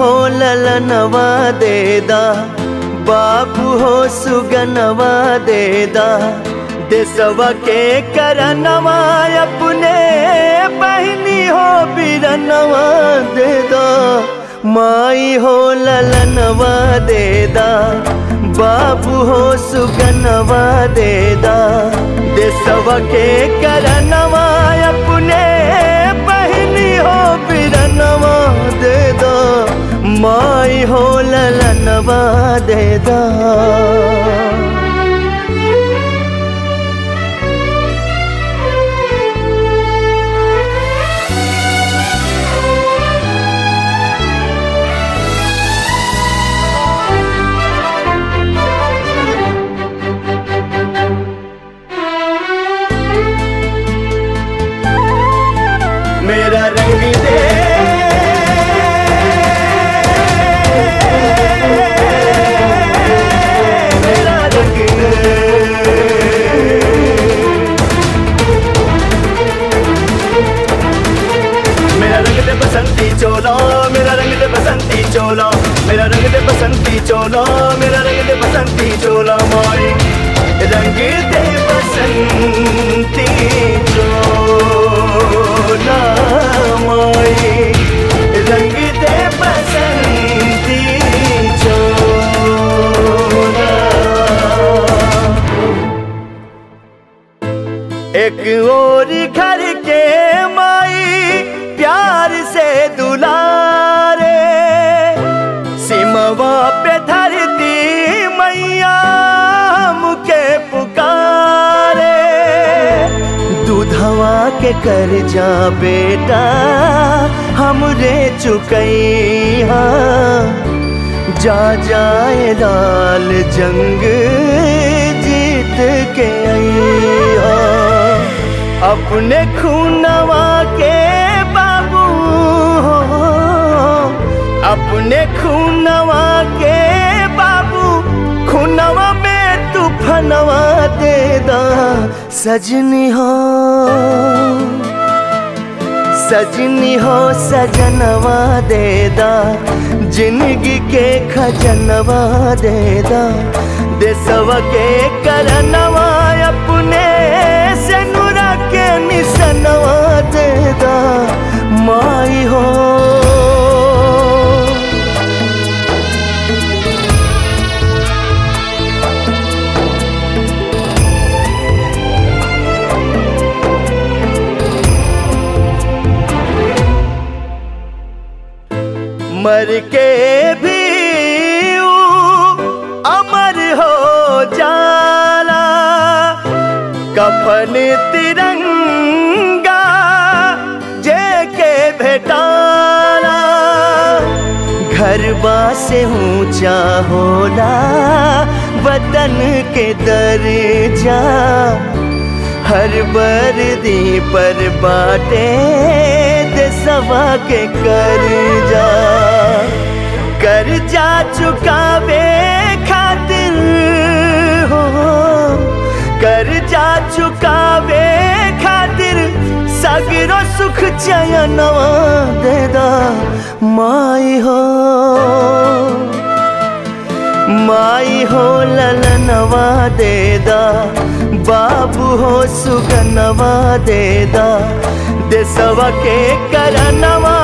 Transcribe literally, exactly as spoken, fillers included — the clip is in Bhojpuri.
हो ललनवा देदा, बाबू हो सुगनवा देदा, देसवा के करनवा अपने बहनी हो बिरनवा देदा। माई हो ललनवा देदा, बाबू हो सुगनवा देदा, देसवा के करनवा अपने बहनी हो बिरनवा देदा। माई हो ललनवा देदा। मेरा रंग दे मेरा रंग दे, मेरा रंग दे बसंती चोला, मेरा रंग दे बसंती चोला, मेरा रंग दे बसंती चोला, मेरा रंग दे बसंती चोला। माई रंग दे बसंती चोला, माई रंग दे बसंती चोला। एक और घर के माई प्यार से दुलारे, सिमवा पे धरती मैया मुके पुकारे। दूधवा के कर जा बेटा हमरे चुकैया, जा जाए लाल जंग जीत के अइहा। अपने खूनवा के बाबू, अपने खूनवा के बाबू, खूनवा में तूफानवा देदा। सजनी हो सजनी हो सजनवा देदा, जिंदगी के खजनवा देदा, देसवा के करनवा अपने से नुरा के निसनवा देदा। माई हो मर के भी अमर हो जाला, कफन तिरंगा जेके भेटाला। घरबा से ऊंचा होला वतन के दर्जा, हर वर्दी पर बाटे देसवा के कर्जा। कर्जा चुकावे खातिर हो, कर्जा चुकावे खातिर सगरो सुख चयनवा देदा। माई हो माई हो ललनवा देदा, बाबू हो सुगनवा देदा, देसवा के करनवा